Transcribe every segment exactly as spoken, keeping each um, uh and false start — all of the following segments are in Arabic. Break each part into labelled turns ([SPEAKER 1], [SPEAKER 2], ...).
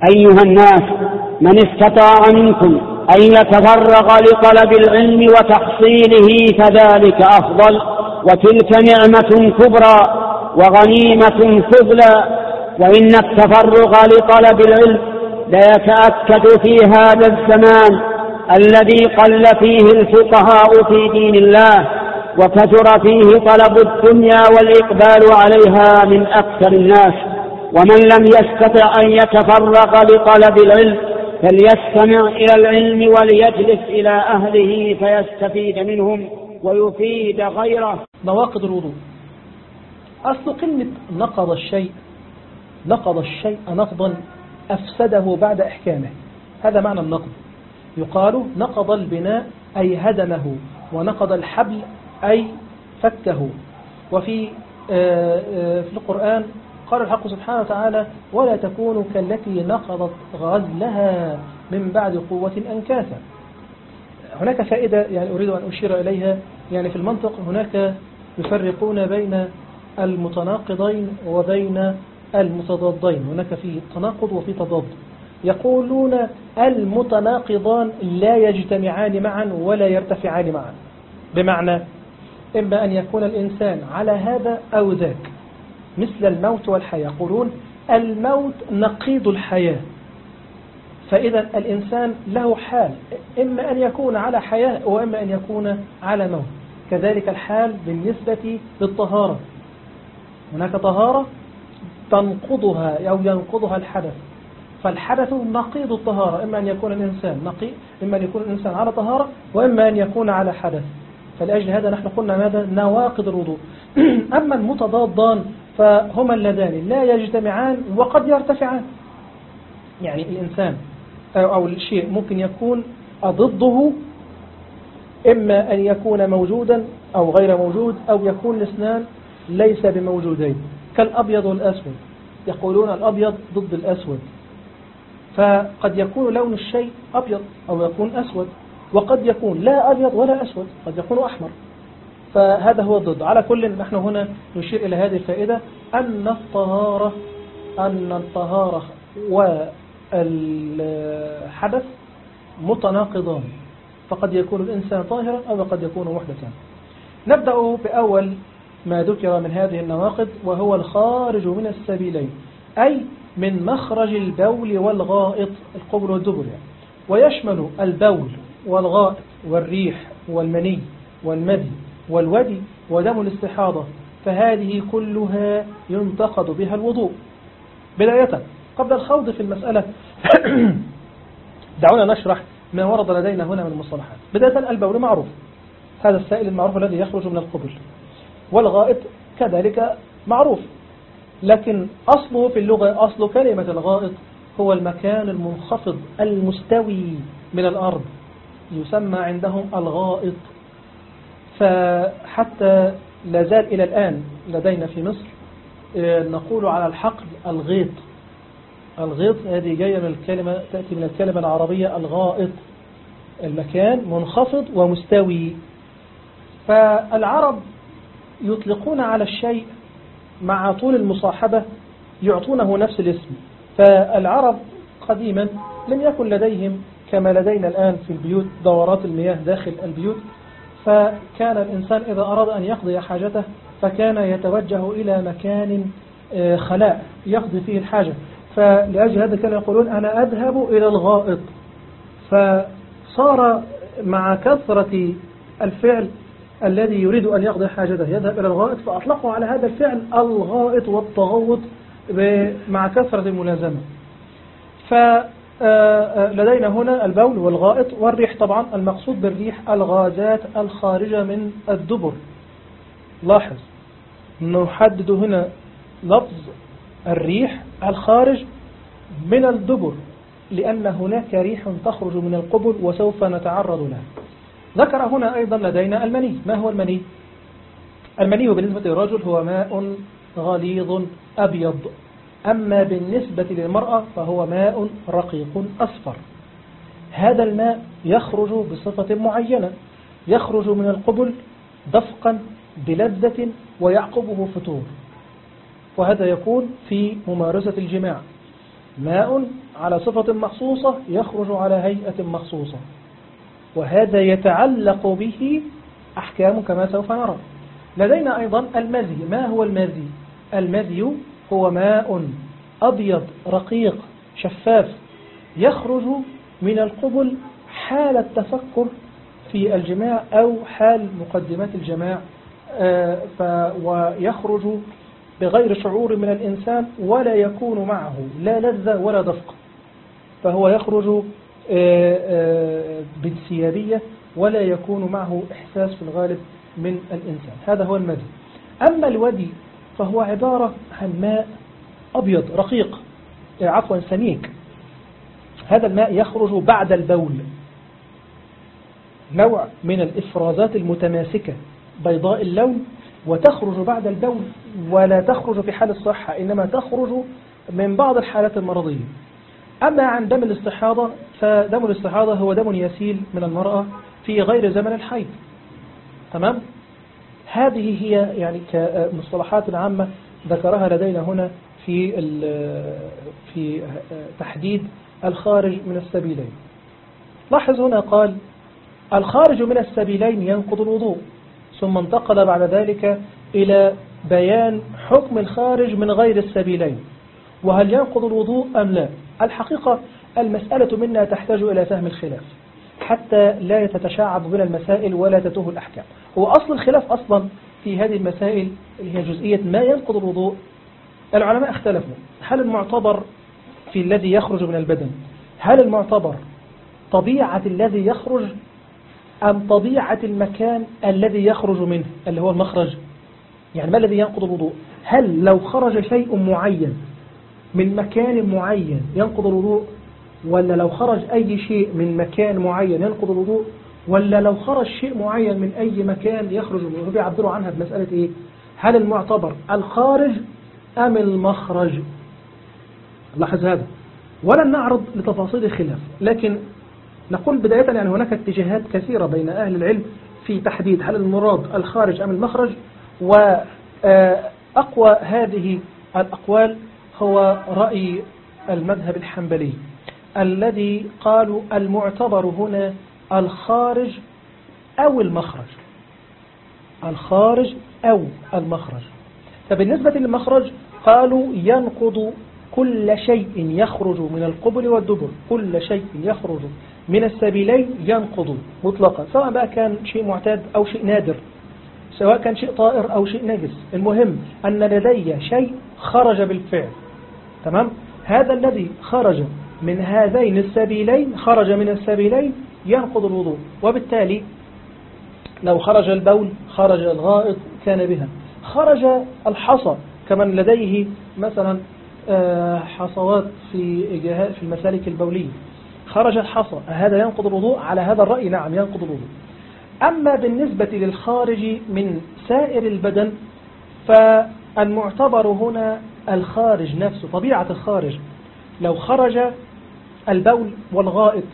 [SPEAKER 1] أيها الناس، من استطاع منكم أن يتفرغ لطلب العلم وتحصيله فذلك أفضل، وتلك نعمة كبرى وغنيمة فضلى. وإن التفرغ لطلب العلم ليتأكد في هذا الزمان الذي قل فيه الفقهاء في دين الله، وكثر فيه طلب الدنيا والإقبال عليها من أكثر الناس. ومن لم يستطع أن يتفرغ لطلب العلم فليستمع إلى العلم وليجلس إلى أهله فيستفيد منهم ويفيد غيره.
[SPEAKER 2] نواقض الوضوء. أصل كلمة نقض الشيء، نقض الشيء نقضا أفسده بعد إحكامه، هذا معنى النقض. يقال نقض البناء أي هدمه، ونقض الحبل أي فكه. وفي في القرآن قال الحق سبحانه وتعالى: ولا تكونوا كالتي نقضت غزلها من بعد قوة أنكاثا. هناك فائدة يعني أريد أن أشير إليها. يعني في المنطق هناك يفرقون بين المتناقضين وبين المتضادين، هناك في تناقض وفي تضاد. يقولون المتناقضان لا يجتمعان معا ولا يرتفعان معا، بمعنى إما أن يكون الإنسان على هذا أو ذاك، مثل الموت والحياة. يقولون الموت نقيض الحياة، فإذا الإنسان له حال، إما أن يكون على حياة وإما أن يكون على موت. كذلك الحال بالنسبة للطهارة، هناك طهارة تنقضها أو ينقضها الحدث، فالحدث نقيض الطهارة، إما أن يكون الإنسان نقي، إما أن يكون الإنسان على طهارة، وإما أن يكون على حدث. فلأجل هذا نحن قلنا ماذا؟ نواقض الوضوء. أما المتضادان فهما اللذان لا يجتمعان وقد يرتفعان. يعني الإنسان أو الشيء ممكن يكون ضده، إما أن يكون موجودا أو غير موجود، أو يكون الاثنان ليس بموجودين، كالأبيض والأسود. يقولون الأبيض ضد الأسود، فقد يكون لون الشيء أبيض أو يكون أسود، وقد يكون لا أبيض ولا أسود، قد يكون أحمر. فهذا هو الضد. على كل نحن هنا نشير إلى هذه الفائدة، أن الطهارة أن الطهارة والحدث متناقضان، فقد يكون الإنسان طاهرا أو قد يكون محدثا. نبدأ بأول ما ذكر من هذه النواقض، وهو الخارج من السبيلين، أي من مخرج البول والغائط، القبل والدبر يعني. ويشمل البول والغائط والريح والمني والمذي والودي ودم الاستحاضة، فهذه كلها ينتقد بها الوضوء. بداية قبل الخوض في المسألة دعونا نشرح ما ورد لدينا هنا من المصطلحات. بداية البول معروف، هذا السائل المعروف الذي يخرج من القبل، والغائط كذلك معروف، لكن أصله في اللغة، أصل كلمة الغائط هو المكان المنخفض المستوي من الأرض، يسمى عندهم الغائط. فحتى لازال إلى الآن لدينا في مصر نقول على الحقل الغيط. الغيط هذه جاية من الكلمة، تأتي من الكلمة العربية الغائط، المكان منخفض ومستوي. فالعرب يطلقون على الشيء مع طول المصاحبة يعطونه نفس الاسم. فالعرب قديما لم يكن لديهم كما لدينا الآن في البيوت دورات المياه داخل البيوت، فكان الإنسان إذا أراد أن يقضي حاجته فكان يتوجه إلى مكان خلاء يقضي فيه الحاجة، فلأجل هذا كانوا يقولون أنا أذهب إلى الغائط. فصار مع كثرة الفعل الذي يريد أن يقضي حاجته يذهب إلى الغائط، فأطلقوا على هذا الفعل الغائط والتغوط مع كثرة الملازمة. فلدينا هنا البول والغائط والريح. طبعا المقصود بالريح الغازات الخارجة من الدبر. لاحظ نحدد هنا لفظ الريح الخارج من الدبر، لأن هناك ريح تخرج من القبل وسوف نتعرض لها. ذكر هنا أيضا لدينا المني. ما هو المني؟ المني بالنسبة للرجل هو ماء غليظ أبيض، أما بالنسبة للمرأة فهو ماء رقيق أصفر. هذا الماء يخرج بصفة معينة، يخرج من القبل دفقا بلذة ويعقبه فتور، وهذا يكون في ممارسة الجماع. ماء على صفة مخصوصة يخرج على هيئة مخصوصة، وهذا يتعلق به أحكام كما سوف نرى. لدينا أيضا المذي. ما هو المذي؟ المذي هو ماء أبيض رقيق شفاف يخرج من القبل حال التفكر في الجماع أو حال مقدمات الجماع، ويخرج بغير شعور من الإنسان ولا يكون معه لا لذة ولا دفق، فهو يخرج بانسيابية ولا يكون معه إحساس في الغالب من الإنسان. هذا هو المذي. أما الودي فهو عبارة عن ماء أبيض رقيق عفوا سميك. هذا الماء يخرج بعد البول، نوع من الإفرازات المتماسكة بيضاء اللون، وتخرج بعد البول ولا تخرج في حال الصحة، إنما تخرج من بعض الحالات المرضية. أما عن دم الاستحاضة فدم الاستحاضة هو دم يسيل من المرأة في غير زمن الحيض. تمام؟ هذه هي يعني كمصطلحات عامة ذكرها لدينا هنا في في تحديد الخارج من السبيلين. لاحظ هنا قال الخارج من السبيلين ينقض الوضوء، ثم انتقل بعد ذلك إلى بيان حكم الخارج من غير السبيلين، وهل ينقض الوضوء أم لا. الحقيقة المسألة منا تحتاج إلى فهم الخلاف حتى لا تتشعب بين المسائل ولا تتوه الأحكام. هو أصل الخلاف أصلا في هذه المسائل اللي هي جزئية ما ينقض الوضوء. العلماء اختلفوا هل المعتبر في الذي يخرج من البدن، هل المعتبر طبيعة الذي يخرج أم طبيعة المكان الذي يخرج منه اللي هو المخرج. يعني ما الذي ينقض الوضوء؟ هل لو خرج شيء معين من مكان معين ينقض الوضوء، ولا لو خرج أي شيء من مكان معين ينقض الوضوء، ولا لو خرج شيء معين من أي مكان يخرج الوضوء؟ بيعبروا عنها بمسألة إيه؟ هل المعتبر الخارج أم المخرج؟ لاحظ هذا. ولن نعرض لتفاصيل الخلاف، لكن نقول بداية يعني هناك اتجاهات كثيرة بين أهل العلم في تحديد هل المراد الخارج أم المخرج. وأقوى هذه الأقوال هو رأي المذهب الحنبلي الذي قالوا المعتبر هنا الخارج أو المخرج، الخارج أو المخرج. فبالنسبة للمخرج قالوا ينقض كل شيء يخرج من القبل والدبر، كل شيء يخرج من السبيلين ينقض مطلقا، سواء بقى كان شيء معتاد أو شيء نادر، سواء كان شيء طائر أو شيء نجس. المهم أن لدي شيء خرج بالفعل. تمام؟ هذا الذي خرج من هذين السبيلين خرج من السبيلين ينقض الوضوء. وبالتالي لو خرج البول خرج الغائط كان بها، خرج الحصى كمن لديه مثلا حصوات في في المسالك البولية، خرج الحصى، هذا ينقض الوضوء. على هذا الرأي نعم ينقض الوضوء. أما بالنسبة للخارج من سائر البدن فالمعتبر هنا الخارج نفسه، طبيعة الخارج. لو خرج البول والغائط،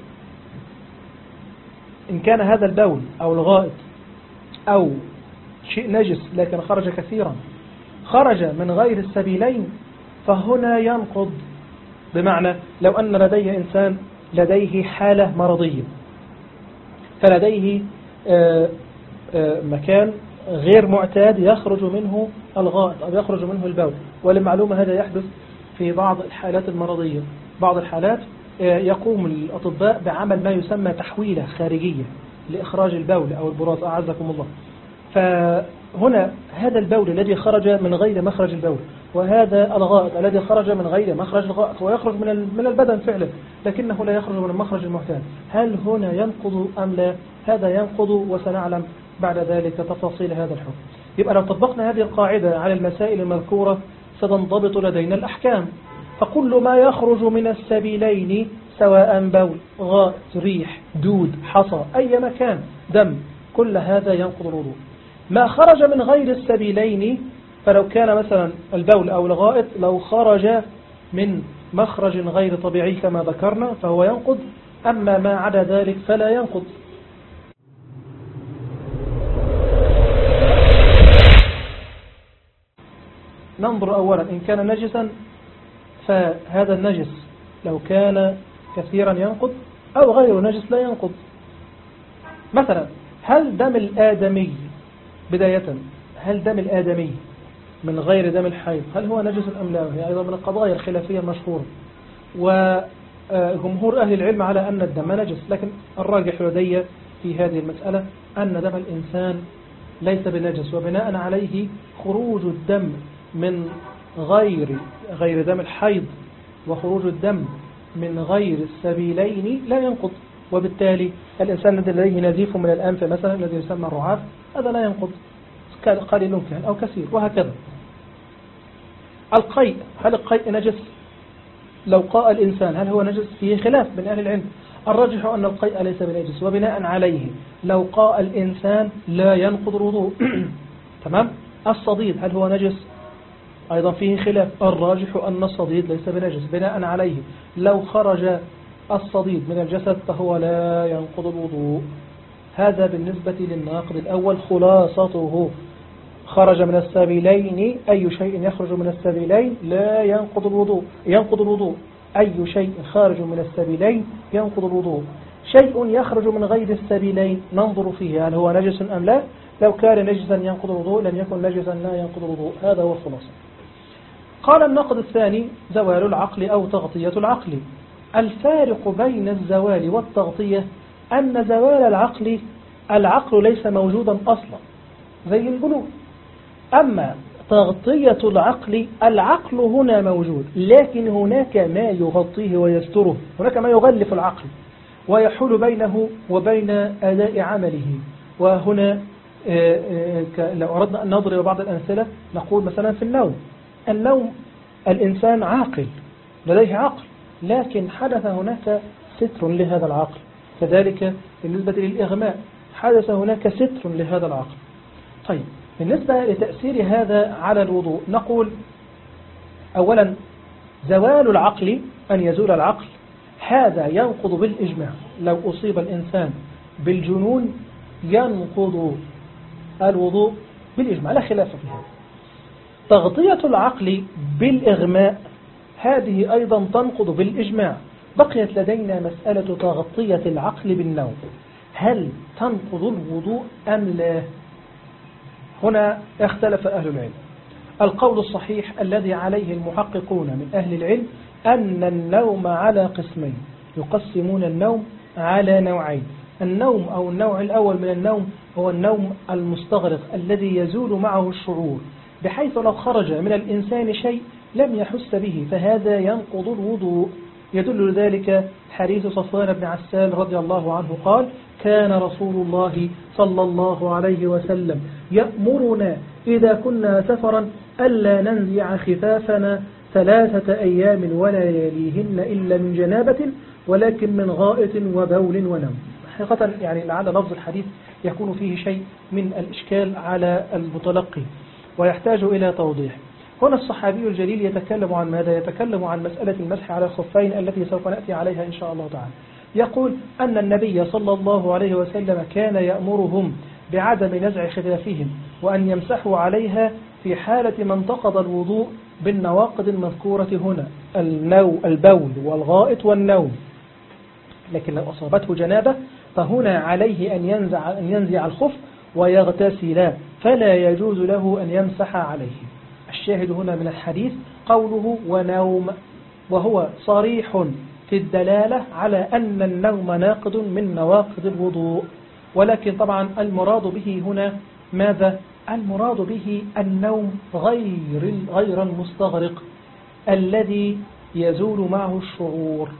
[SPEAKER 2] إن كان هذا البول أو الغائط أو شيء نجس لكن خرج كثيرا، خرج من غير السبيلين فهنا ينقض. بمعنى لو أن لديه إنسان لديه حالة مرضية فلديه آآ آآ مكان غير معتاد يخرج منه الغائط أو يخرج منه البول، وللمعلومة هذا يحدث في بعض الحالات المرضية. بعض الحالات يقوم الأطباء بعمل ما يسمى تحويلة خارجية لإخراج البول أو البراز أعزكم الله. فهنا هذا البول الذي خرج من غير مخرج البول، وهذا الغائط الذي خرج من غير مخرج الغائط، ويخرج من من البدن فعلا لكنه لا يخرج من المخرج المعتاد، هل هنا ينقض أم لا؟ هذا ينقض، وسنعلم بعد ذلك تفاصيل هذا الحكم. يبقى لو طبقنا هذه القاعدة على المسائل المذكورة ستنضبط لدينا الأحكام. فكل ما يخرج من السبيلين سواء بول، غائط، ريح، دود، حصى، أي مكان، دم، كل هذا ينقض الوضوء. ما خرج من غير السبيلين فلو كان مثلا البول أو الغائط لو خرج من مخرج غير طبيعي كما ذكرنا فهو ينقض، أما ما عدا ذلك فلا ينقض. ننظر أولا إن كان نجسا فهذا النجس لو كان كثيرا ينقض أو غير نجس لا ينقض. مثلا هل دم الآدمي بداية هل دم الآدمي من غير دم الحيض هل هو نجس أم لا؟ هي أيضا من القضايا الخلافية المشهورة، وجمهور أهل العلم على أن الدم نجس، لكن الراجح لدي في هذه المسألة أن دم الإنسان ليس بنجس، وبناء عليه خروج الدم من غير غير دم الحيض وخروج الدم من غير السبيلين لا ينقض، وبالتالي الإنسان الذي لديه نزيف من الأنف مثلا الذي يسمى الرعاف هذا لا ينقض قليل كان أو كثير، وهكذا. القيء هل القيء نجس؟ لو قاء الإنسان هل هو نجس؟ فيه خلاف بين أهل العلم، الراجح أن القيء ليس بنجس، وبناء عليه لو قاء الإنسان لا ينقض الوضوء. تمام. الصديد هل هو نجس؟ أيضا فيه خلاف، الراجح أن الصديد ليس بنجس، بناء عليه لو خرج الصديد من الجسد فهو لا ينقض الوضوء. هذا بالنسبة للناقض الأول خلاصته، خرج من السبيلين أي شيء يخرج من السبيلين لا ينقض الوضوء ينقض الوضوء أي شيء خارج من السبيلين ينقض الوضوء. شيء يخرج من غير السبيلين ننظر فيه هل هو نجس أم لا، لو كان نجسا ينقض الوضوء، لم يكن نجسا لا ينقض الوضوء. هذا هو الخلاصة. قال النقد الثاني زوال العقل أو تغطية العقل. الفارق بين الزوال والتغطية أن زوال العقل العقل ليس موجودا أصلا زي الجنون، أما تغطية العقل العقل هنا موجود لكن هناك ما يغطيه ويستره، هناك ما يغلف العقل ويحول بينه وبين أداء عمله. وهنا لو أردنا أن نضرب بعض الأمثلة نقول مثلا في النوم، النوم الإنسان عاقل لديه عقل لكن حدث هناك ستر لهذا العقل، كذلك بالنسبة للإغماء حدث هناك ستر لهذا العقل. طيب بالنسبة لتأثير هذا على الوضوء نقول أولا زوال العقل أن يزول العقل هذا ينقض بالإجماع، لو أصيب الإنسان بالجنون ينقض الوضوء بالإجماع لا خلاف في هذا. تغطية العقل بالإغماء هذه أيضا تنقض بالإجماع. بقيت لدينا مسألة تغطية العقل بالنوم، هل تنقض الوضوء أم لا؟ هنا اختلف أهل العلم. القول الصحيح الذي عليه المحققون من أهل العلم أن النوم على قسمين، يقسمون النوم على نوعين. النوم أو النوع الأول من النوم هو النوم المستغرق الذي يزول معه الشعور، بحيث لو خرج من الإنسان شيء لم يحس به فهذا ينقض الوضوء. يدل ذلك حديث صفوان بن عسال رضي الله عنه قال كان رسول الله صلى الله عليه وسلم يأمرنا إذا كنا سفرا ألا ننزع خفافنا ثلاثة أيام ولا يليهن إلا من جنابة ولكن من غائط وبول ونوم. حقيقة يعني لعل لفظ الحديث يكون فيه شيء من الإشكال على المتلقي ويحتاج إلى توضيح. هنا الصحابي الجليل يتكلم عن ماذا؟ يتكلم عن مسألة المسح على الخفين التي سوف نأتي عليها إن شاء الله تعالى. يقول أن النبي صلى الله عليه وسلم كان يأمرهم بعدم نزع خفافهم وأن يمسحوا عليها في حالة ما انتقض الوضوء بالنواقض المذكورة هنا، النو البول والغائط والنوم. لكن لو أصابته جنابة فهنا عليه أن ينزع, أن ينزع الخف ويغتسل فلا يجوز له أن يمسح عليه. الشاهد هنا من الحديث قوله ونوم، وهو صريح في الدلالة على أن النوم ناقض من نواقض الوضوء، ولكن طبعا المراد به هنا ماذا؟ المراد به النوم غير غير المستغرق الذي يزول معه الشعور.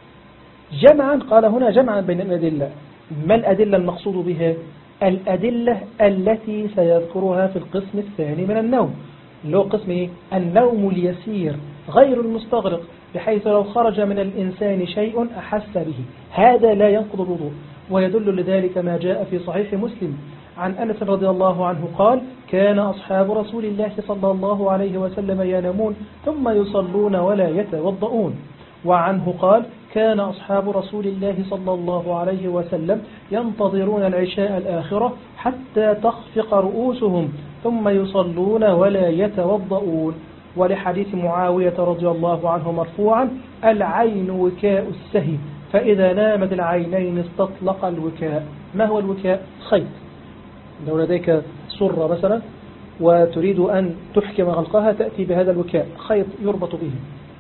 [SPEAKER 2] جمعا قال هنا جمعا بين الأدلة. ما الأدلة المقصود بها؟ الأدلة التي سيذكرها في القسم الثاني من النوم، اللي هو قسم إيه؟ النوم اليسير غير المستغرق، بحيث لو خرج من الإنسان شيء أحس به هذا لا ينقض الوضوء. ويدل لذلك ما جاء في صحيح مسلم عن أنس رضي الله عنه قال كان أصحاب رسول الله صلى الله عليه وسلم ينامون ثم يصلون ولا يتوضؤون. وعنه قال كان أصحاب رسول الله صلى الله عليه وسلم ينتظرون العشاء الآخرة حتى تخفق رؤوسهم ثم يصلون ولا يتوضؤون. ولحديث معاوية رضي الله عنه مرفوعا: العين وكاء السهي، فإذا نامت العينين استطلق الوكاء. ما هو الوكاء؟ خيط. لو لديك سرة مثلا وتريد أن تحكم غلقها تأتي بهذا الوكاء، خيط يربط به.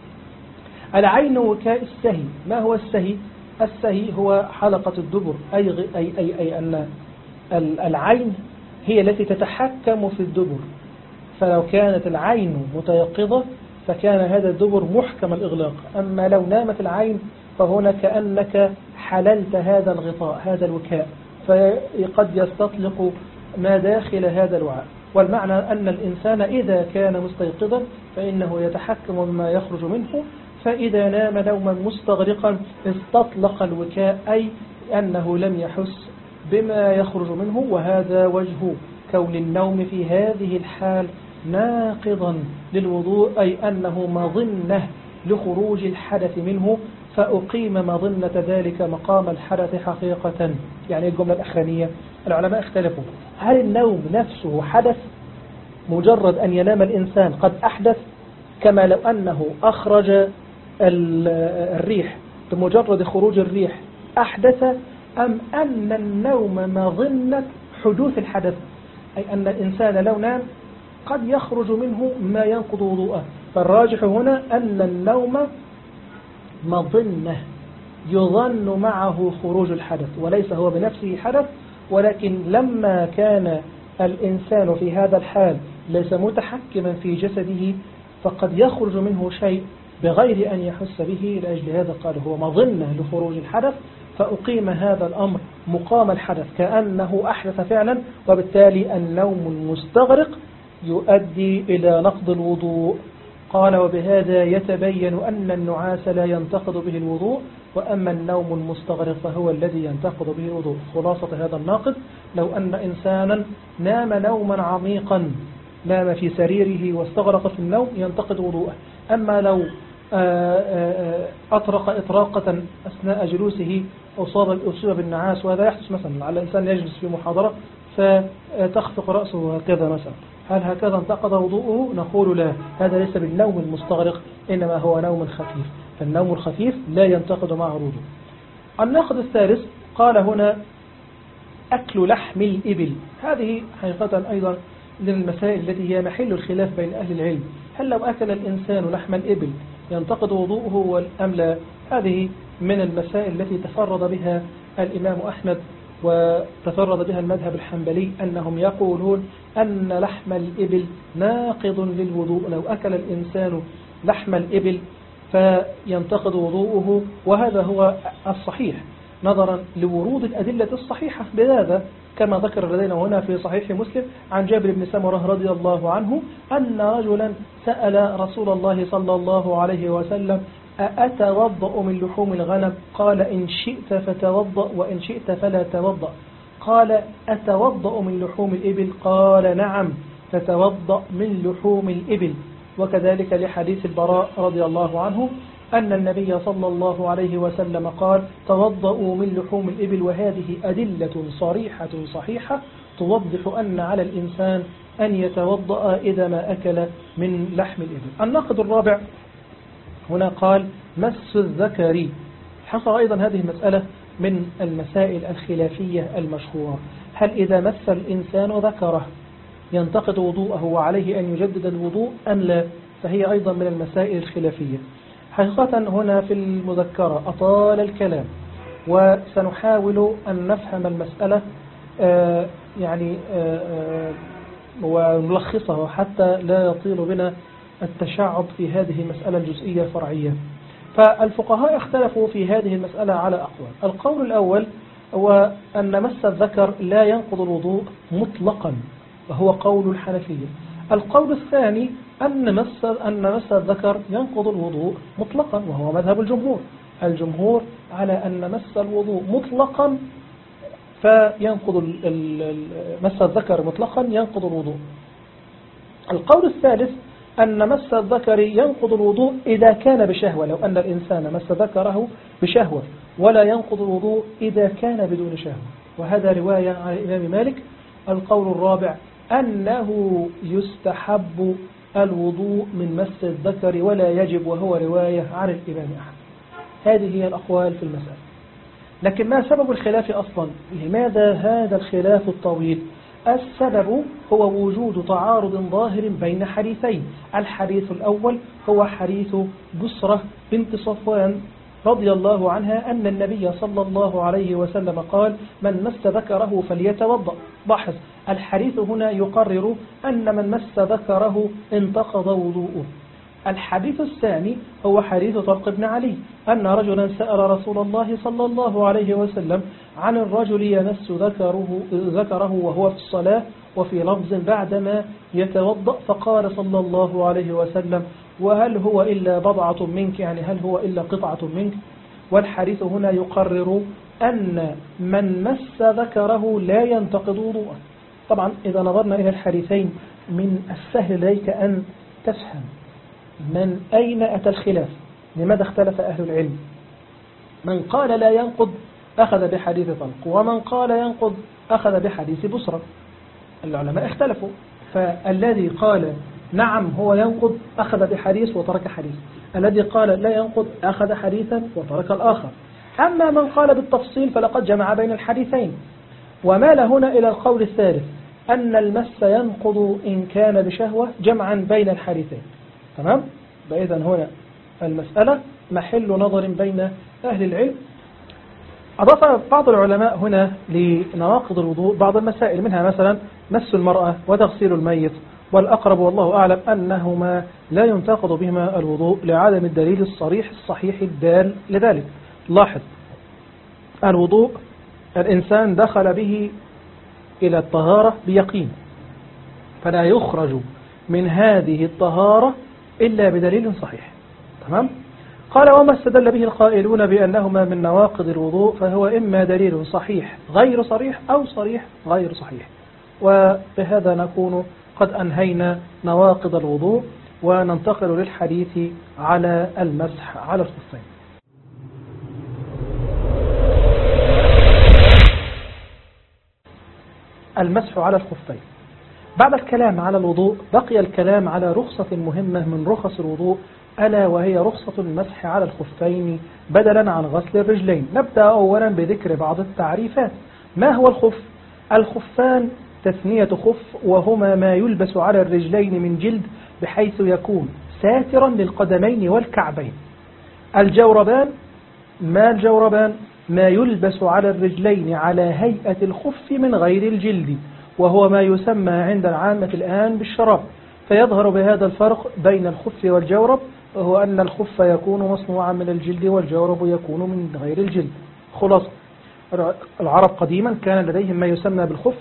[SPEAKER 2] العين وكاء السهي. ما هو السهي؟ السهي هو حلقة الدبر، أي, أي, أي, أي أن العين هي التي تتحكم في الدبر، فلو كانت العين متيقظة فكان هذا الدبر محكم الإغلاق، أما لو نامت العين فهنا كأنك حللت هذا الغطاء، هذا الوكاء، فقد يستطلق ما داخل هذا الوعاء. والمعنى أن الإنسان إذا كان مستيقظا فإنه يتحكم بما يخرج منه، فإذا نام نوما مستغرقا استطلق الوكاء، أي أنه لم يحس بما يخرج منه. وهذا وجه كون النوم في هذه الحال ناقضا للوضوء، أي أنه مظنة لخروج الحدث منه، فأقيم مظنة ذلك مقام الحدث حقيقة. يعني الجملة الأخرانية العلماء اختلفوا: هل النوم نفسه حدث مجرد أن ينام الإنسان قد أحدث، كما لو أنه أخرج الريح بمجرد خروج الريح أحدث، أم أن النوم مظنة حدوث الحدث، أي أن الإنسان لو نام قد يخرج منه ما ينقض وضوءه؟ فالراجح هنا أن النوم مظنة يظن معه خروج الحدث، وليس هو بنفسه حدث، ولكن لما كان الإنسان في هذا الحال ليس متحكما في جسده فقد يخرج منه شيء بغير أن يحس به، لأجل هذا قال هو مظنة لخروج الحدث، فأقيم هذا الأمر مقام الحدث كأنه أحدث فعلا، وبالتالي النوم المستغرق يؤدي إلى نقض الوضوء. قال: وبهذا يتبين أن النعاس لا ينتقض به الوضوء، وأما النوم المستغرق فهو الذي ينتقض به الوضوء. خلاصة هذا الناقض: لو أن إنسانا نام نوما عميقا، نام في سريره واستغرق في النوم، ينتقض وضوءه. أما لو أطرق إطراقة أثناء جلوسه أصاب أصيب بالنعاس، وهذا يحدث مثلا على إنسان يجلس في محاضرة فتخفق رأسه هكذا مثلا، هل هكذا انتقض وضوءه؟ نقول لا، هذا ليس بالنوم المستغرق، إنما هو نوم خفيف، فالنوم الخفيف لا ينتقض معه الوضوء. الناقض الثالث قال هنا: أكل لحم الإبل. هذه حقيقة أيضا من المسائل التي هي محل الخلاف بين أهل العلم، هل لو أكل الإنسان لحم الإبل ينتقض وضوءه أم لا؟ هذه من المسائل التي تفرد بها الإمام أحمد وتفرد بها المذهب الحنبلي، أنهم يقولون أن لحم الإبل ناقض للوضوء، لو أكل الإنسان لحم الإبل فينتقض وضوءه، وهذا هو الصحيح نظرا لورود الأدلة الصحيحة بهذا، كما ذكر لدينا هنا في صحيح مسلم عن جابر بن سمرة رضي الله عنه أن رجلا سأل رسول الله صلى الله عليه وسلم: أأتوضأ من لحوم الغنم؟ قال: إن شئت فتوضأ وإن شئت فلا توضأ. قال: أتوضأ من لحوم الإبل؟ قال: نعم، فتوضأ من لحوم الإبل. وكذلك لحديث البراء رضي الله عنه أن النبي صلى الله عليه وسلم قال: توضأوا من لحوم الإبل. وهذه أدلة صريحة صحيحة توضح أن على الإنسان أن يتوضأ إذا ما أكل من لحم الإبل. الناقض الرابع هنا قال: مس الذكر. حصل أيضا هذه مسألة من المسائل الخلافية المشهورة، هل إذا مس الإنسان ذكره ينتقض وضوءه وعليه أن يجدد الوضوء أم لا؟ فهي أيضا من المسائل الخلافية. حقيقة هنا في المذكرة أطال الكلام، وسنحاول أن نفهم المسألة آه يعني آه آه ونلخصها حتى لا يطيل بنا التشعب في هذه المسألة الجزئية الفرعية. فالفقهاء اختلفوا في هذه المسألة على أقوال. القول الأول هو أن مس الذكر لا ينقض الوضوء مطلقا، وهو قول الحنفية. القول الثاني أن مس أن مس الذكر ينقض الوضوء مطلقا، وهو مذهب الجمهور. الجمهور على أن مس الوضوء مطلقا فينقض مس الذكر مطلقا ينقض الوضوء. القول الثالث أن مس الذكر ينقض الوضوء إذا كان بشهوة، لو أن الإنسان مس ذكره بشهوة، ولا ينقض الوضوء إذا كان بدون شهوة، وهذا رواية عن الإمام مالك. القول الرابع أنه يستحب الوضوء من مس الذكر ولا يجب، وهو رواية عن الإمام أحمد. هذه هي الأقوال في المسألة. لكن ما سبب الخلاف أصلا؟ لماذا هذا الخلاف الطويل؟ السبب هو وجود تعارض ظاهر بين حديثين. الحديث الأول هو حديث بسرة بنت صفوان رضي الله عنها أن النبي صلى الله عليه وسلم قال: من مس ذكره فليتوضأ. لاحظ الحديث هنا يقرر أن من مس ذكره انتقض وضوءه. الحديث الثاني هو حديث طلق بن علي أن رجلا سأل رسول الله صلى الله عليه وسلم عن الرجل يمس ذكره, ذكره وهو في الصلاة، وفي لفظ بعدما يتوضأ، فقال صلى الله عليه وسلم: وهل هو إلا بضعة منك، يعني هل هو إلا قطعة منك؟ والحديث هنا يقرر أن من مس ذكره لا ينتقض وضوءه. طبعا إذا نظرنا إلى الحديثين من السهل عليك أن تفهم من أين أتى الخلاف، لماذا اختلف أهل العلم. من قال لا ينقض أخذ بحديث طلق، ومن قال ينقض أخذ بحديث بسرة. العلماء اختلفوا، فالذي قال نعم هو ينقض أخذ بحديث وترك حديث، الذي قال لا ينقض أخذ حديثا وترك الآخر. أما من قال بالتفصيل فلقد جمع بين الحديثين، ومال هنا إلى القول الثالث أن المس ينقض إن كان بشهوة، جمعا بين الحديثين. تمام؟ فإذا هنا المسألة محل نظر بين أهل العلم. أضاف بعض العلماء هنا لنواقض الوضوء بعض المسائل، منها مثلا مس المرأة وتغسيل الميت، والأقرب والله أعلم أنهما لا ينتقض بهما الوضوء لعدم الدليل الصريح الصحيح الدال لذلك. لاحظ الوضوء الإنسان دخل به إلى الطهارة بيقين، فلا يخرج من هذه الطهارة إلا بدليل صحيح. تمام؟ قال: وما استدل به القائلون بأنهما من نواقض الوضوء فهو إما دليل صحيح غير صريح أو صريح غير صحيح. وبهذا نكون قد أنهينا نواقض الوضوء، وننتقل للحديث على المسح على الخفين. المسح على الخفين. بعد الكلام على الوضوء بقي الكلام على رخصة مهمة من رخص الوضوء، ألا وهي رخصة المسح على الخفين بدلا عن غسل الرجلين. نبدأ أولا بذكر بعض التعريفات. ما هو الخف؟ الخفان تثنية خف، وهما ما يلبس على الرجلين من جلد بحيث يكون ساترا للقدمين والكعبين. الجوربان، ما الجوربان؟ ما يلبس على الرجلين على هيئة الخف من غير الجلد، وهو ما يسمى عند العامة الآن بالشراب. فيظهر بهذا الفرق بين الخف والجورب، وهو أن الخف يكون مصنوعا من الجلد والجورب يكون من غير الجلد. خلاص، العرب قديما كان لديهم ما يسمى بالخف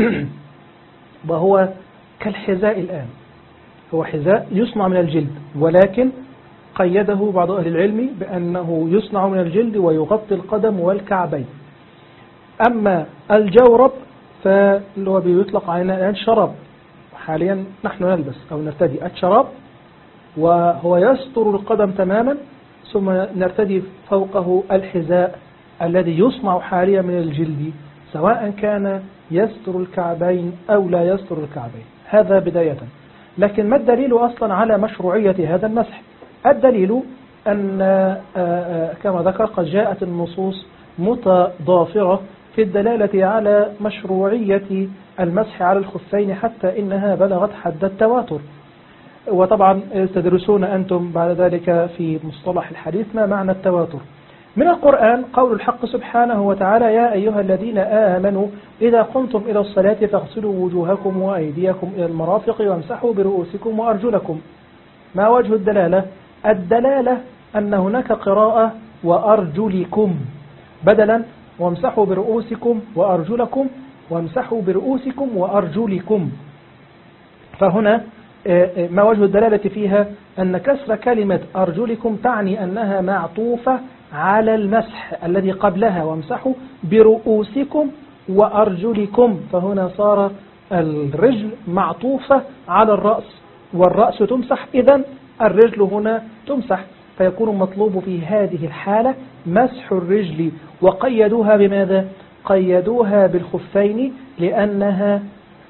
[SPEAKER 2] وهو كالحذاء الآن، هو حذاء يصنع من الجلد، ولكن قيده بعض أهل العلم بأنه يصنع من الجلد ويغطي القدم والكعبين. أما الجورب فهو بيطلق علينا الآن شراب، حاليا نحن نلبس أو نرتدي الشراب، وهو يستر القدم تماما، ثم نرتدي فوقه الحذاء الذي يصنع حاليا من الجلد، سواء كان يستر الكعبين أو لا يستر الكعبين. هذا بداية. لكن ما الدليل أصلا على مشروعية هذا المسح؟ الدليل أن كما ذكر قد جاءت النصوص متضافرة في الدلالة على مشروعية المسح على الخفين، حتى إنها بلغت حد التواتر. وطبعا تدرسون أنتم بعد ذلك في مصطلح الحديث ما معنى التواتر. من القرآن قول الحق سبحانه وتعالى: يا أيها الذين آمنوا إذا قمتم إلى الصلاة فاغسلوا وجوهكم وأيديكم إلى المرافق وامسحوا برؤوسكم وأرجلكم. ما وجه الدلالة؟ الدلالة أن هناك قراءة وأرجلكم بدلا وامسحوا برؤوسكم وأرجلكم، وامسحوا برؤوسكم وأرجلكم. فهنا ما وجه الدلالة فيها؟ أن كسر كلمة أرجلكم تعني أنها معطوفة على المسح الذي قبلها وامسحوا برؤوسكم وأرجلكم، فهنا صار الرجل معطوفة على الرأس، والرأس تمسح، إذن الرجل هنا تمسح، فيكون مطلوب في هذه الحالة مسح الرجل. وقيدوها بماذا؟ قيدوها بالخفين لأنها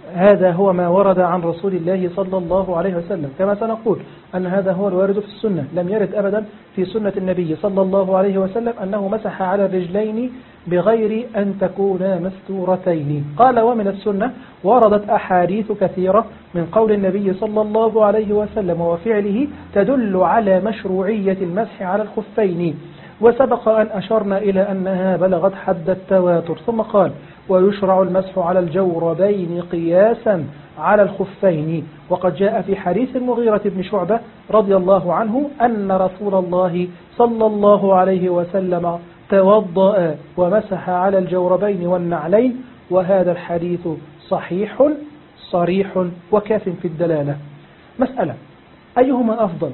[SPEAKER 2] هذا هو ما ورد عن رسول الله صلى الله عليه وسلم، كما سنقول أن هذا هو الوارد في السنة. لم يرد أبدا في سنة النبي صلى الله عليه وسلم أنه مسح على الرجلين بغير أن تكونا مستورتين. قال ومن السنة وردت أحاديث كثيرة من قول النبي صلى الله عليه وسلم وفعله تدل على مشروعية المسح على الخفين، وسبق أن أشرنا إلى أنها بلغت حد التواتر. ثم قال ويشرع المسح على الجوربين قياسا على الخفين. وقد جاء في حديث المغيرة بن شعبة رضي الله عنه أن رسول الله صلى الله عليه وسلم توضأ ومسح على الجوربين والنعلين، وهذا الحديث صحيح صريح وكاف في الدلالة. مسألة أيهما أفضل؟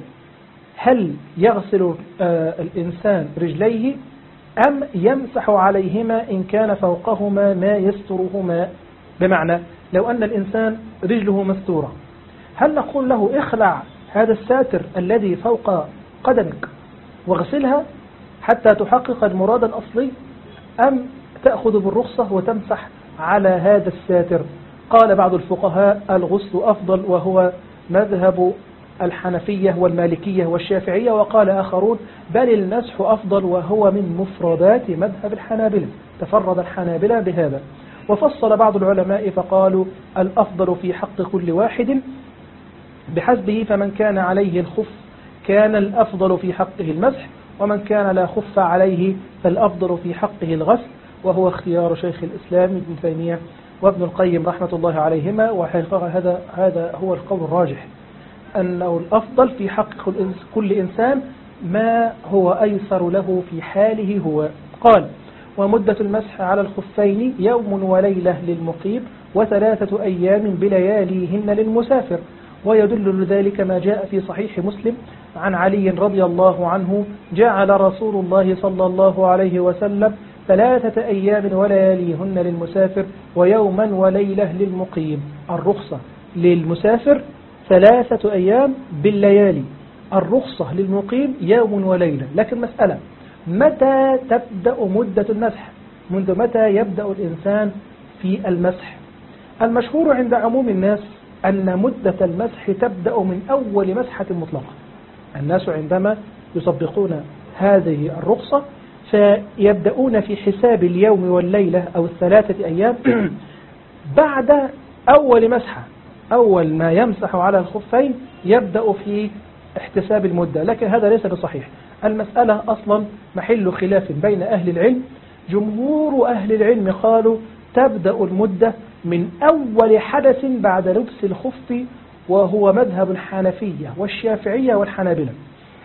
[SPEAKER 2] هل يغسل آه الإنسان رجليه أم يمسح عليهما إن كان فوقهما ما يسترهما؟ بمعنى لو أن الإنسان رجله مستورة، هل نقول له اخلع هذا الساتر الذي فوق قدمك واغسلها حتى تحقق المراد الأصلي، أم تأخذ بالرخصة وتمسح على هذا الساتر؟ قال بعض الفقهاء الغسل أفضل، وهو مذهب الحنفية والمالكية والشافعية، وقال آخرون بل المسح أفضل وهو من مفردات مذهب الحنابلة، تفرد الحنابلة بهذا. وفصل بعض العلماء فقالوا الأفضل في حق كل واحد بحسبه، فمن كان عليه الخف كان الأفضل في حقه المسح، ومن كان لا خف عليه فالأفضل في حقه الغسل، وهو اختيار شيخ الإسلام ابن تيمية وابن القيم رحمة الله عليهما. وحقيقة هذا هذا هو القول الراجح، أنه الأفضل في حق كل إنسان ما هو أيسر له في حاله هو. قال ومدة المسح على الخفين يوم وليلة للمقيم وثلاثة أيام بلياليهن للمسافر. ويدل لذلك ما جاء في صحيح مسلم عن علي رضي الله عنه جعل رسول الله صلى الله عليه وسلم ثلاثة أيام ولياليهن للمسافر ويوما وليلة للمقيم. الرخصة للمسافر ثلاثة أيام بالليالي، الرخصة للمقيم يوم وليلة. لكن مسألة متى تبدأ مدة المسح؟ منذ متى يبدأ الإنسان في المسح؟ المشهور عند عموم الناس أن مدة المسح تبدأ من أول مسحة مطلقة. الناس عندما يطبقون هذه الرخصة فيبدأون في حساب اليوم والليلة أو الثلاثة أيام بعد أول مسحة، أول ما يمسح على الخفين يبدأ في احتساب المدة. لكن هذا ليس بصحيح. المسألة أصلا محل خلاف بين أهل العلم. جمهور أهل العلم قالوا تبدأ المدة من أول حدث بعد لبس الخف، وهو مذهب الحنفية والشافعية والحنابلة.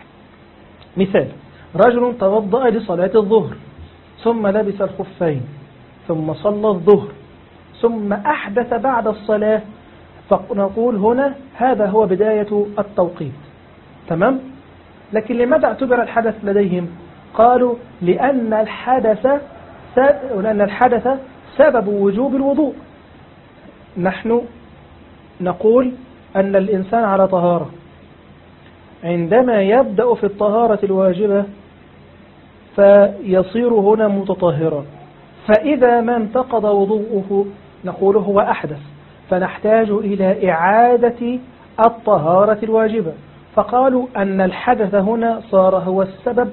[SPEAKER 2] مثال: رجل توضأ لصلاة الظهر ثم لبس الخفين ثم صلى الظهر ثم أحدث بعد الصلاة، فنقول هنا هذا هو بداية التوقيت. تمام؟ لكن لماذا اعتبر الحدث لديهم؟ قالوا لأن الحدث لأن الحدث سبب وجوب الوضوء. نحن نقول أن الإنسان على طهارة، عندما يبدأ في الطهارة الواجبة فيصير هنا متطهرا، فإذا ما انتقض وضوءه نقول هو أحدث، فنحتاج إلى إعادة الطهارة الواجبة. فقالوا أن الحدث هنا صار هو السبب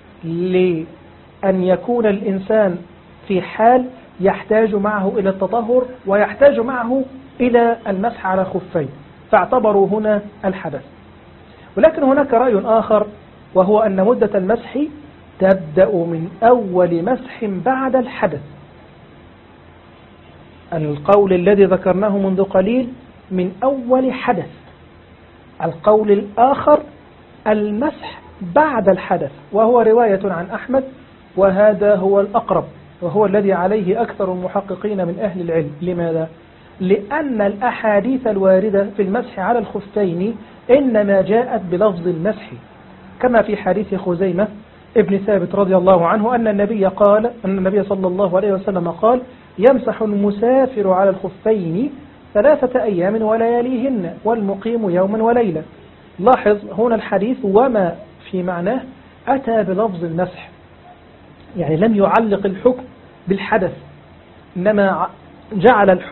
[SPEAKER 2] لأن يكون الإنسان في حال يحتاج معه إلى التطهر ويحتاج معه إلى المسح على الخفين، فاعتبروا هنا الحدث. ولكن هناك رأي آخر، وهو أن مدة المسح تبدأ من أول مسح بعد الحدث. القول الذي ذكرناه منذ قليل من أول حدث. القول الآخر المسح بعد الحدث، وهو رواية عن أحمد، وهذا هو الأقرب وهو الذي عليه أكثر المحققين من أهل العلم. لماذا؟ لأن الأحاديث الواردة في المسح على الخفين إنما جاءت بلفظ المسح، كما في حديث خزيمة ابن ثابت رضي الله عنه أن النبي قال أن النبي صلى الله عليه وسلم قال: يمسح المسافر على الخفين ثلاثة أيام ولياليهن والمقيم يوما وليلة. لاحظ هنا الحديث وما في معناه أتى بلفظ المسح، يعني لم يعلق الحكم بالحدث، إنما جعل الحكم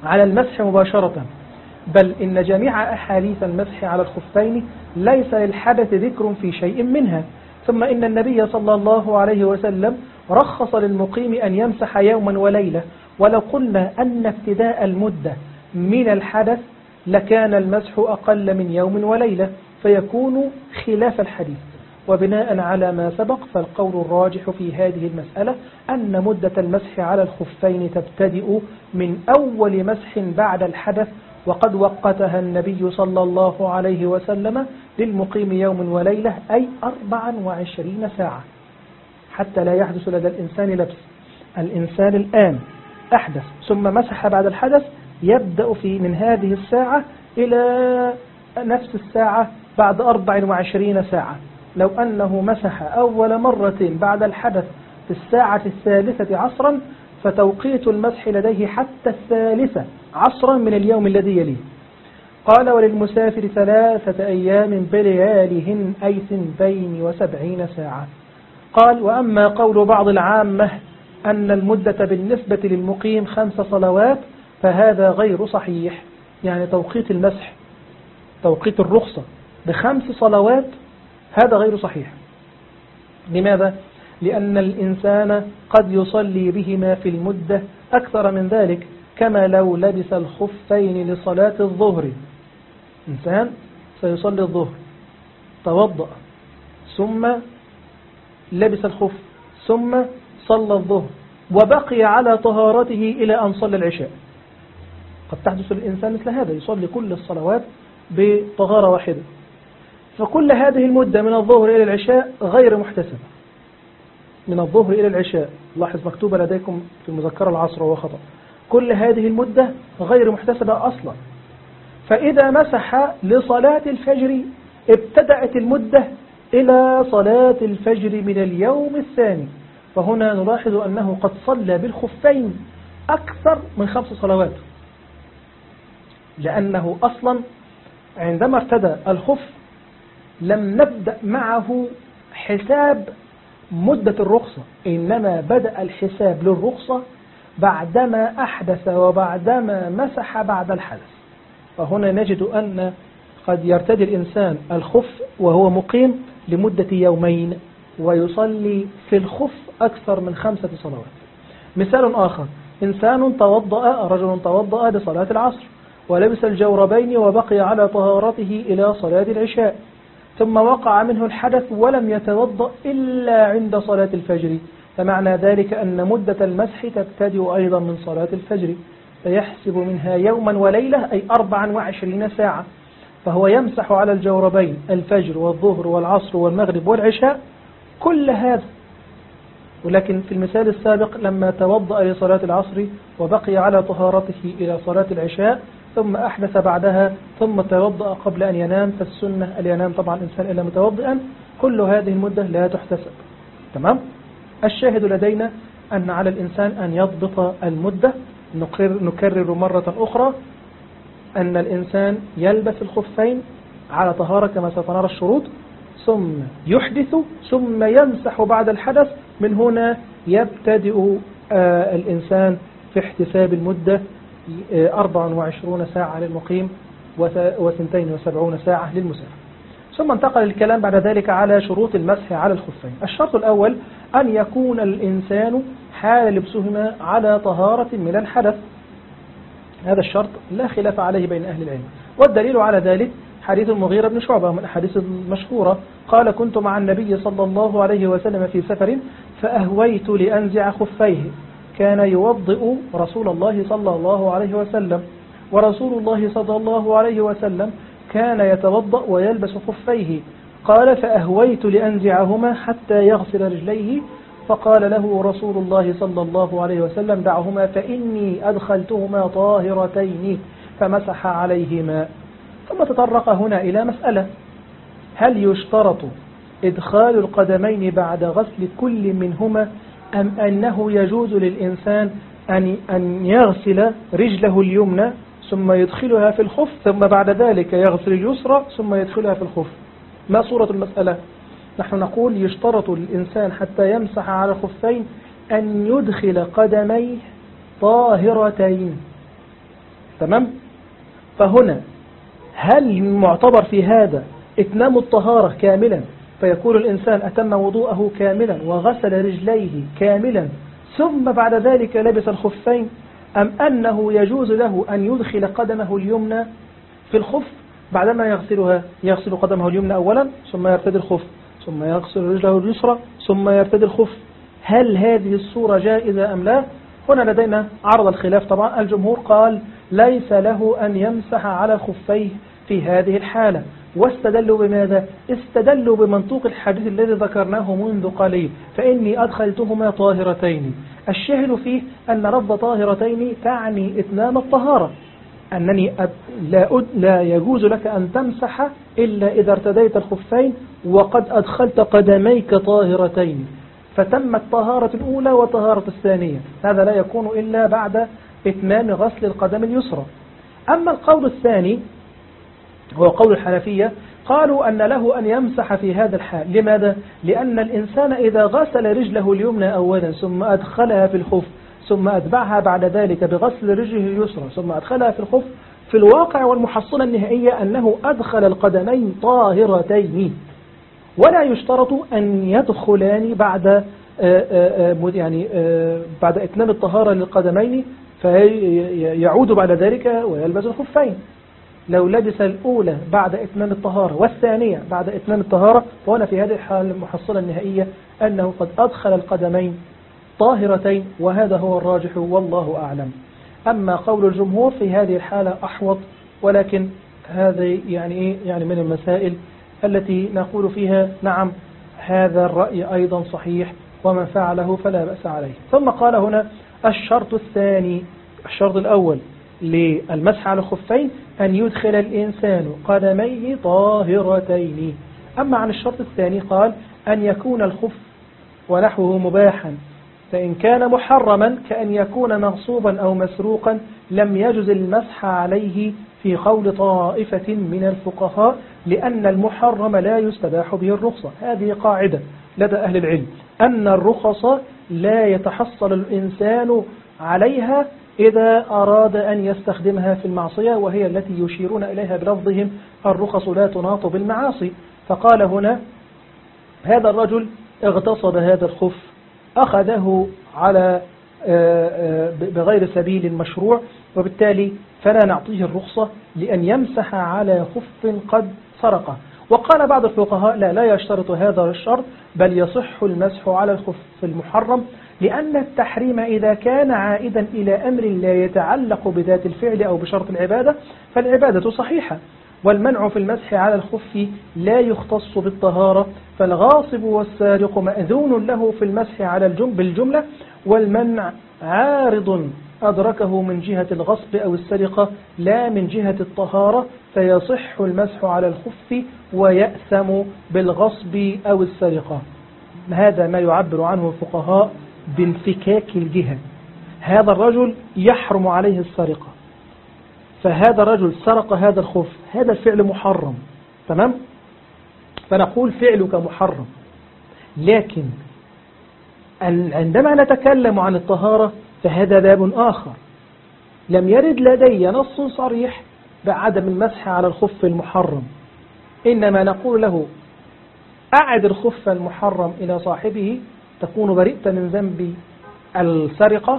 [SPEAKER 2] على المسح مباشرة، بل إن جميع أحاديث المسح على الخفين ليس للحدث ذكر في شيء منها. ثم إن النبي صلى الله عليه وسلم رخص للمقيم أن يمسح يوما وليلة، ولو قلنا أن ابتداء المدة من الحدث لكان المسح أقل من يوم وليلة فيكون خلاف الحديث. وبناء على ما سبق فالقول الراجح في هذه المسألة أن مدة المسح على الخفين تبتدئ من أول مسح بعد الحدث، وقد وقتها النبي صلى الله عليه وسلم للمقيم يوم وليلة أي أربعا وعشرين ساعة، حتى لا يحدث لدى الإنسان لبس. الإنسان الآن أحدث ثم مسح بعد الحدث، يبدأ في من هذه الساعة إلى نفس الساعة بعد أربع وعشرين ساعة. لو أنه مسح أول مرة بعد الحدث في الساعة الثالثة عصرا فتوقيت المسح لديه حتى الثالثة عصرا من اليوم الذي يليه. قال وللمسافر ثلاثة أيام بليالهن أي ثنتين وسبعين ساعة. قال وأما قول بعض العامة أن المدة بالنسبة للمقيم خمس صلوات فهذا غير صحيح، يعني توقيت المسح توقيت الرخصة بخمس صلوات هذا غير صحيح. لماذا؟ لأن الإنسان قد يصلي بهما في المدة أكثر من ذلك، كما لو لبس الخفين لصلاة الظهر. إنسان سيصلي الظهر توضأ ثم لبس الخف ثم صلى الظهر وبقي على طهارته إلى أن صلى العشاء. قد تحدث الإنسان مثل هذا، يصلي كل الصلوات بطهارة واحدة، فكل هذه المدة من الظهر إلى العشاء غير محتسبة. من الظهر إلى العشاء، لاحظ مكتوبة لديكم في المذكرة العصر وهو خطأ، كل هذه المدة غير محتسبة أصلا. فإذا مسح لصلاة الفجر ابتدأت المدة إلى صلاة الفجر من اليوم الثاني، فهنا نلاحظ أنه قد صلى بالخفين أكثر من خمس صلوات، لأنه أصلا عندما ارتدى الخف لم نبدأ معه حساب مدة الرخصة، إنما بدأ الحساب للرخصة بعدما أحدث وبعدما مسح بعد الحدث. فهنا نجد أن قد يرتدي الإنسان الخف وهو مقيم لمدة يومين ويصلي في الخف أكثر من خمسة صلوات. مثال آخر، إنسان توضأ رجل توضأ لصلاة العصر ولبس الجوربين وبقي على طهارته إلى صلاة العشاء، ثم وقع منه الحدث ولم يتوضأ إلا عند صلاة الفجر، فمعنى ذلك أن مدة المسح تبتدئ أيضا من صلاة الفجر، فيحسب منها يوما وليلة أي أربعا وعشرين ساعة. فهو يمسح على الجوربين الفجر والظهر والعصر والمغرب والعشاء كل هذا. ولكن في المثال السابق لما توضأ لصلاة العصر وبقي على طهارته إلى صلاة العشاء ثم أحدث بعدها ثم توضأ قبل أن ينام، فالسنة أن ينام طبعا الإنسان إلا متوضئا، كل هذه المدة لا تحتسب. تمام؟ الشاهد لدينا أن على الإنسان أن يضبط المدة. نكرر مرة أخرى أن الإنسان يلبس الخفين على طهارة كما ستنرى الشروط، ثم يحدث ثم يمسح بعد الحدث. من هنا يبتدئ آه الإنسان في احتساب المدة أربع وعشرون ساعة للمقيم وثنتين وسبعون ساعة للمسافر. ثم انتقل الكلام بعد ذلك على شروط المسح على الخفين. الشرط الأول أن يكون الإنسان حال لبسهما على طهارة من الحدث، هذا الشرط لا خلاف عليه بين أهل العلم، والدليل على ذلك حديث المغيرة بن شعبة من الأحاديث المشهورة قال كنت مع النبي صلى الله عليه وسلم في سفر فأهويت لأنزع خفيه، كان يوضئ رسول الله صلى الله عليه وسلم، ورسول الله صلى الله عليه وسلم كان يتوضأ ويلبس خفيه. قال فأهويت لأنزعهما حتى يغسل رجليه، فقال له رسول الله صلى الله عليه وسلم دعهما فإني أدخلتهما طاهرتين، فمسح عليهما. ثم تطرق هنا إلى مسألة، هل يشترط إدخال القدمين بعد غسل كل منهما أم أنه يجوز للإنسان أن أن يغسل رجله اليمنى ثم يدخلها في الخف ثم بعد ذلك يغسل اليسرى ثم يدخلها في الخف؟ ما صورة المسألة؟ نحن نقول يشترط للإنسان حتى يمسح على الخفين أن يدخل قدميه طاهرتين، تمام. فهنا هل معتبر في هذا إتمام الطهارة كاملا، فيكون الإنسان أتم وضوءه كاملا وغسل رجليه كاملا ثم بعد ذلك لبس الخفين، أم أنه يجوز له أن يدخل قدمه اليمنى في الخف بعدما يغسلها، يغسل قدمه اليمنى أولا ثم يرتدي الخف ثم يغسل رجله اليسرى ثم يرتدي الخف؟ هل هذه الصورة جائزة أم لا؟ هنا لدينا عرض الخلاف. طبعا الجمهور قال ليس له أن يمسح على خفيه في هذه الحالة، واستدلوا بماذا؟ استدلوا بمنطوق الحديث الذي ذكرناه منذ قليل، فإني أدخلتهما طاهرتين. الشاهد فيه أن لفظ طاهرتين تعني إتمام الطهارة، أنني لا, لا يجوز لك أن تمسح إلا إذا ارتديت الخفين وقد أدخلت قدميك طاهرتين، فتمت طهارة الأولى وطهارة الثانية. هذا لا يكون إلا بعد إتمام غسل القدم اليسرى. أما القول الثاني هو قول الحنفية، قالوا أن له أن يمسح في هذا الحال. لماذا؟ لأن الإنسان إذا غسل رجله اليمنى أولا ثم أدخلها في الخف ثم أتبعها بعد ذلك بغسل رجله اليسرى ثم أدخلها في الخف، في الواقع والمحصلة النهائية أنه أدخل القدمين طاهرتين، ولا يشترط أن يدخلان بعد يعني بعد إتمام الطهارة للقدمين فيعود بعد ذلك ويلبس الخفين. لو لبس الأولى بعد إتمام الطهارة والثانية بعد إتمام الطهارة، فهنا في هذه الحالة المحصلة النهائية أنه قد أدخل القدمين طاهرتين، وهذا هو الراجح والله أعلم. أما قول الجمهور في هذه الحالة أحوط، ولكن هذا يعني إيه يعني من المسائل التي نقول فيها نعم هذا الرأي أيضا صحيح ومن فعله فلا بأس عليه. ثم قال هنا الشرط الثاني، الشرط الأول للمسح على الخفين أن يدخل الإنسان قدميه طاهرتين. أما عن الشرط الثاني قال أن يكون الخف ونحوه مباحا، فإن كان محرما كأن يكون مغصوبا أو مسروقا لم يجز المسح عليه في قول طائفة من الفقهاء، لأن المحرم لا يستباح به الرخصة. هذه قاعدة لدى أهل العلم، أن الرخص لا يتحصل الإنسان عليها إذا أراد أن يستخدمها في المعصية، وهي التي يشيرون إليها بلفظهم الرخص لا تناط بالمعاصي. فقال هنا هذا الرجل اغتصب هذا الخف، أخذه على بغير سبيل مشروع، وبالتالي فلا نعطيه الرخصة لأن يمسح على خف قد سرقه. وقال بعض الفقهاء لا لا يشترط هذا الشرط، بل يصح المسح على الخف المحرم، لأن التحريم إذا كان عائدا إلى أمر لا يتعلق بذات الفعل أو بشرط العبادة فالعبادة صحيحة، والمنع في المسح على الخف لا يختص بالطهارة، فالغاصب والسارق مأذون له في المسح على الجنب بالجملة، والمنع عارض أدركه من جهة الغصب أو السرقة لا من جهة الطهارة، فيصح المسح على الخف ويأثم بالغصب أو السرقة. هذا ما يعبر عنه الفقهاء بانفكاك الجهة. هذا الرجل يحرم عليه السرقة، فهذا الرجل سرق هذا الخف، هذا الفعل محرم، تمام؟ فنقول فعلك محرم. لكن عندما نتكلم عن الطهارة فهذا باب آخر، لم يرد لدي نص صريح بعدم المسح على الخف المحرم، إنما نقول له أعد الخف المحرم إلى صاحبه تكون برئت من ذنب السرقة،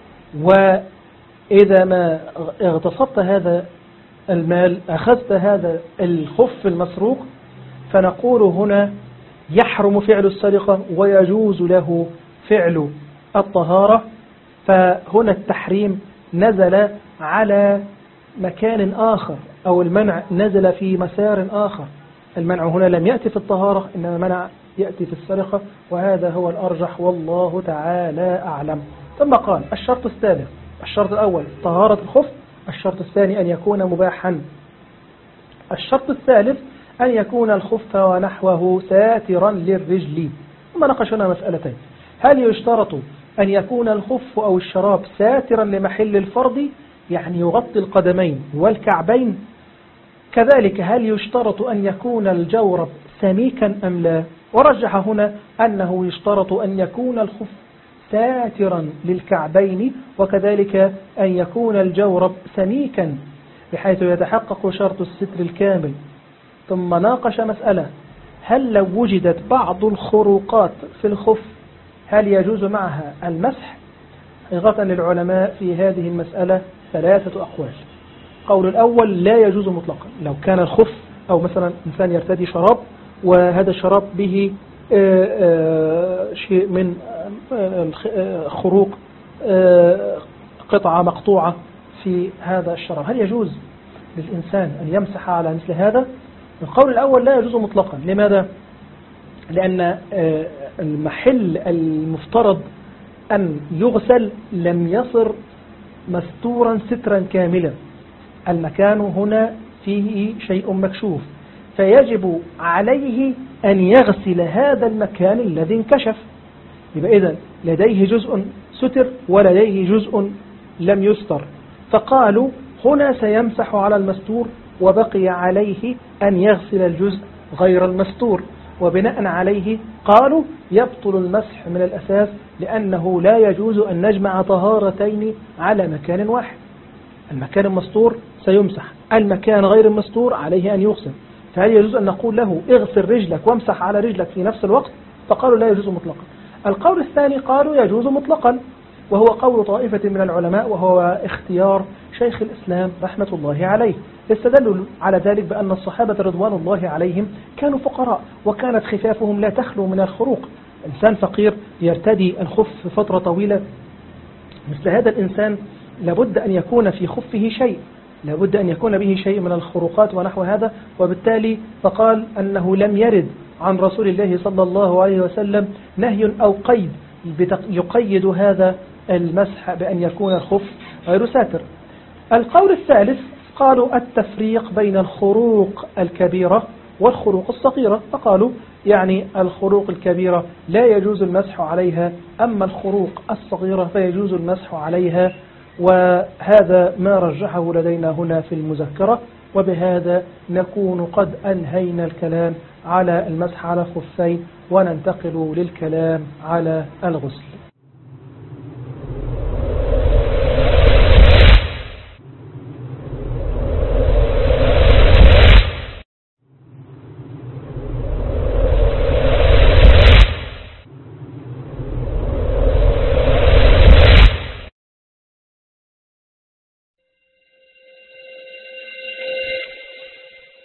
[SPEAKER 2] وإذا ما اغتصبت هذا المال أخذت هذا الخف المسروق، فنقول هنا يحرم فعل السرقة ويجوز له فعل الطهارة. فهنا التحريم نزل على مكان آخر، أو المنع نزل في مسار آخر. المنع هنا لم يأتي في الطهارة، إنما منع يأتي في السرقة، وهذا هو الأرجح والله تعالى أعلم. ثم قال الشرط الثالث، الشرط الأول طهارة الخف، الشرط الثاني أن يكون مباحا، الشرط الثالث أن يكون الخف ونحوه ساترا للرجل. ثم ناقشنا مسألتين: هل يشترط أن يكون الخف أو الشراب ساترا لمحل الفرض، يعني يغطي القدمين والكعبين؟ كذلك هل يشترط أن يكون الجورب سميكا أم لا؟ ورجح هنا أنه يشترط أن يكون الخف ساترا للكعبين، وكذلك أن يكون الجورب سميكا بحيث يتحقق شرط الستر الكامل. ثم ناقش مسألة: هل لو وجدت بعض الخروقات في الخف هل يجوز معها المسح؟ حقيقة للعلماء في هذه المسألة ثلاثة أقوال. قول الأول: لا يجوز مطلقا. لو كان الخف أو مثلا إنسان يرتدي شراب وهذا الشراب به شيء من خروق، قطعة مقطوعة في هذا الشراب، هل يجوز للإنسان أن يمسح على مثل هذا؟ القول الأول: لا يجوز مطلقا. لماذا؟ لأن المحل المفترض أن يغسل لم يصر مستورا سترا كاملا، المكان هنا فيه شيء مكشوف، فيجب عليه أن يغسل هذا المكان الذي انكشف. يبقى إذن لديه جزء ستر ولديه جزء لم يستر، فقالوا هنا سيمسح على المستور وبقي عليه أن يغسل الجزء غير المستور، وبناء عليه قالوا يبطل المسح من الأساس، لأنه لا يجوز أن نجمع طهارتين على مكان واحد. المكان المستور سيمسح، المكان غير المستور عليه أن يغسل. فهل يجوز أن نقول له اغسل رجلك وامسح على رجلك في نفس الوقت؟ فقالوا لا يجوز مطلقا. القول الثاني قالوا يجوز مطلقا، وهو قول طائفة من العلماء، وهو اختيار شيخ الإسلام رحمة الله عليه. استدلوا على ذلك بأن الصحابة رضوان الله عليهم كانوا فقراء، وكانت خفافهم لا تخلو من الخروق. إنسان فقير يرتدي الخف فترة طويلة، مثل هذا الإنسان لابد أن يكون في خفه شيء، لابد أن يكون به شيء من الخروقات ونحو هذا، وبالتالي فقال أنه لم يرد عن رسول الله صلى الله عليه وسلم نهي أو قيد يقيد هذا المسح بأن يكون الخف غير ساتر. القول الثالث قالوا التفريق بين الخروق الكبيرة والخروق الصغيرة، فقالوا يعني الخروق الكبيرة لا يجوز المسح عليها، أما الخروق الصغيرة فيجوز المسح عليها، وهذا ما رجحه لدينا هنا في المذكرة. وبهذا نكون قد أنهينا الكلام على المسح على الخفين، وننتقل للكلام على الغسل.